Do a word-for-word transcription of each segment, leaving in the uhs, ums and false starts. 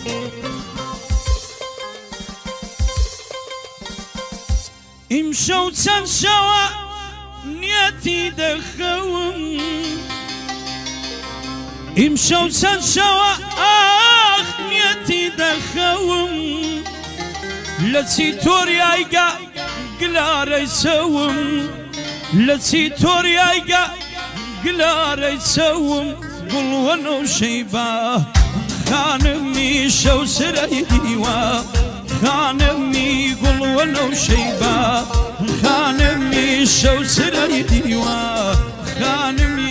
ئیمشەو چەند شەوە نیەتی دەخەوم ئیمشەو چەند شەوە ئاخ نیەتی دەخەوم لە چی تۆریایگە گلارەی چەوم لە چی تۆریایگە گلارەی چەوم گوڵوەنە و شەیبا خانمی شەو سرەی دیوە خانمی گوڵوەنە و شەیبا خانمی شەو سرەی دیوە خانمی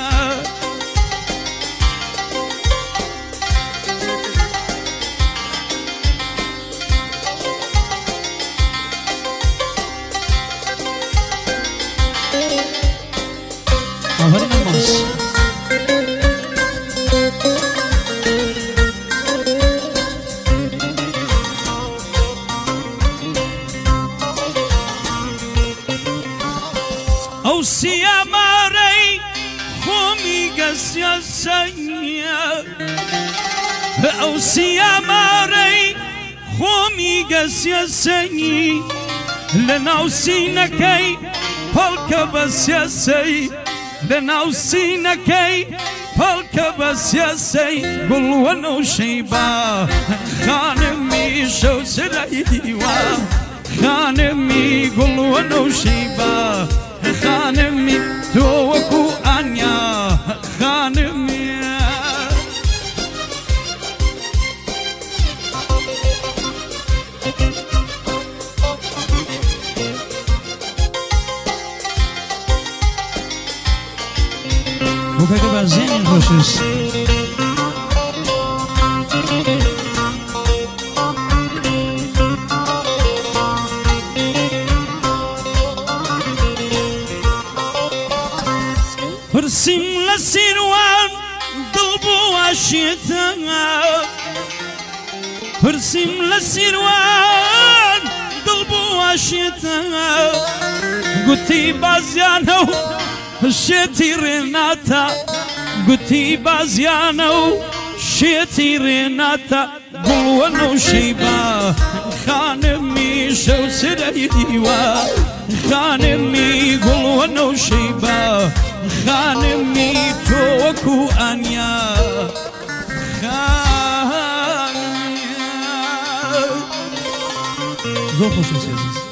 آفرین الماس ئەو سیامارەی خۆمی گەسیە سەنگە ئەو سیامارەی خۆمی گەسیە سەنگی لە ناو سینەکەی پەڵکە بە سیاسەی لە ناو سینەکەی پەڵکە بە سیاسەی گوڵوەنە و شەیبا خانمی شەو سرەی دیوە خانمی گوڵوەنە و شەیبا خانمی تۆ وەکو ئانیا خانمی بووکەکە بەزێنی خۆشویست پرسیم لە سیروان دڵ بۆ واشێتە پرسیم لە سیروان دڵ بۆ واشێتە گوتی بازیانە و شێتی ڕێناتە گوتی بازیانە و شێتی ڕێناتە گوڵوەنە و شەیبا خانمی شەو سرەی دیوە خانمی گوڵوەنە و شەیبا خانمی تۆ وەکو ئانیا زۆر خۆشویست عزیز